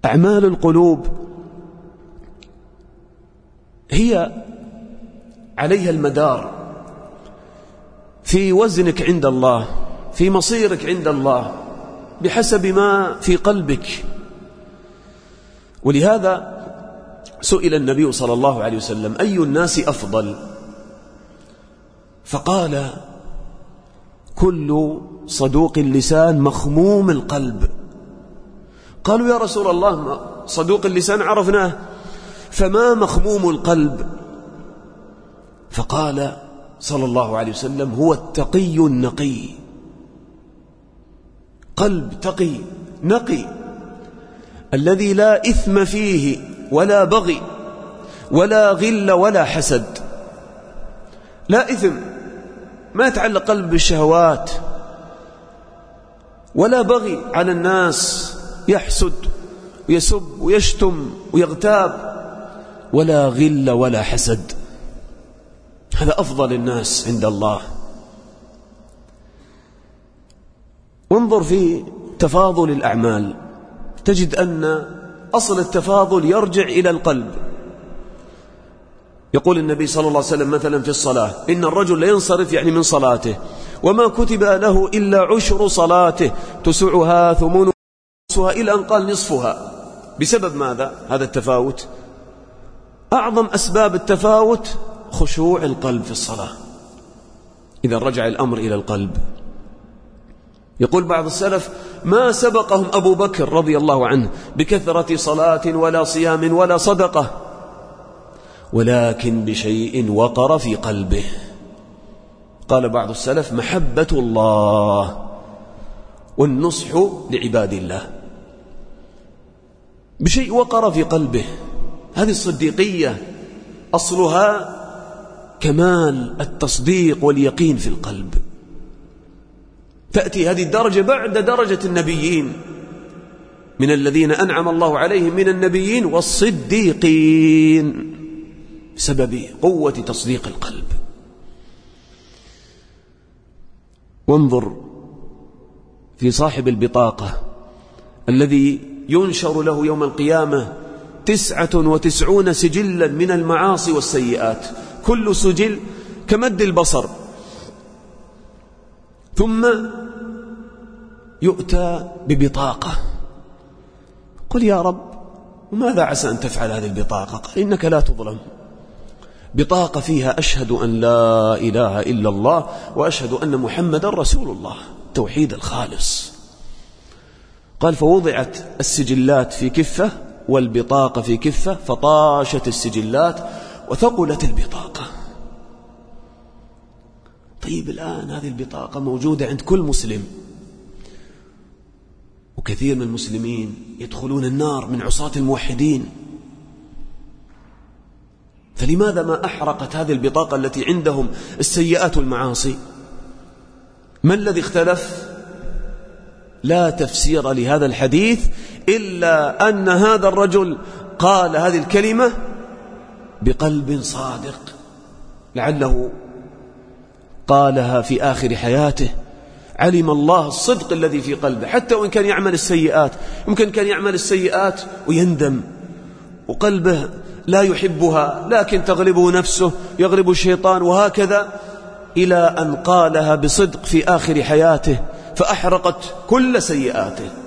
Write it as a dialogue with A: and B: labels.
A: أعمال القلوب هي عليها المدار في وزنك عند الله، في مصيرك عند الله، بحسب ما في قلبك. ولهذا سئل النبي صلى الله عليه وسلم: أي الناس أفضل؟ فقال: كل صدوق اللسان مخموم القلب. قالوا: يا رسول الله، صدوق اللسان عرفناه، فما مخموم القلب؟ فقال صلى الله عليه وسلم: هو التقي النقي. قلب تقي نقي، الذي لا إثم فيه ولا بغي ولا غل ولا حسد. لا إثم، ما يتعلق قلب بالشهوات، ولا بغي على الناس، يحسد ويسب ويشتم ويغتاب، ولا غل ولا حسد. هذا أفضل الناس عند الله. وانظر في تفاضل الأعمال، تجد أن أصل التفاضل يرجع إلى القلب. يقول النبي صلى الله عليه وسلم مثلا في الصلاة: إن الرجل لا ينصرف يعني من صلاته وما كتب له إلا عشر صلاته تسعها ثمنها إلى أن قال نصفها. بسبب ماذا هذا التفاوت؟ أعظم أسباب التفاوت خشوع القلب في الصلاة. إذا رجع الأمر إلى القلب. يقول بعض السلف: ما سبقهم أبو بكر رضي الله عنه بكثرة صلاة ولا صيام ولا صدقة، ولكن بشيء وقر في قلبه. قال بعض السلف: محبة الله والنصح لعباد الله، بشيء وقر في قلبه. هذه الصديقية أصلها كمال التصديق واليقين في القلب. تأتي هذه الدرجة بعد درجة النبيين، من الذين أنعم الله عليهم من النبيين والصديقين، بسبب قوة تصديق القلب. وانظر في صاحب البطاقة الذي ينشر له يوم القيامة 99 سجلا من المعاصي والسيئات، كل سجل كمد البصر، ثم يؤتى ببطاقة. قل: يا رب، وماذا عسى أن تفعل هذه البطاقة؟ قال: إنك لا تظلم. بطاقة فيها: أشهد أن لا إله إلا الله وأشهد أن محمدا رسول الله، توحيد الخالص. قال: فوضعت السجلات في كفة والبطاقة في كفة، فطاشت السجلات وثقلت البطاقة. طيب، الآن هذه البطاقة موجودة عند كل مسلم، وكثير من المسلمين يدخلون النار من عصاة الموحدين. فلماذا ما أحرقت هذه البطاقة التي عندهم السيئات والمعاصي؟ ما الذي اختلف؟ لا تفسير لهذا الحديث إلا أن هذا الرجل قال هذه الكلمة بقلب صادق، لعله قالها في آخر حياته، علم الله الصدق الذي في قلبه، حتى وإن كان يعمل السيئات. يمكن كان يعمل السيئات ويندم وقلبه لا يحبها، لكن تغلبه نفسه، يغلب الشيطان، وهكذا إلى أن قالها بصدق في آخر حياته فأحرقت كل سيئاته.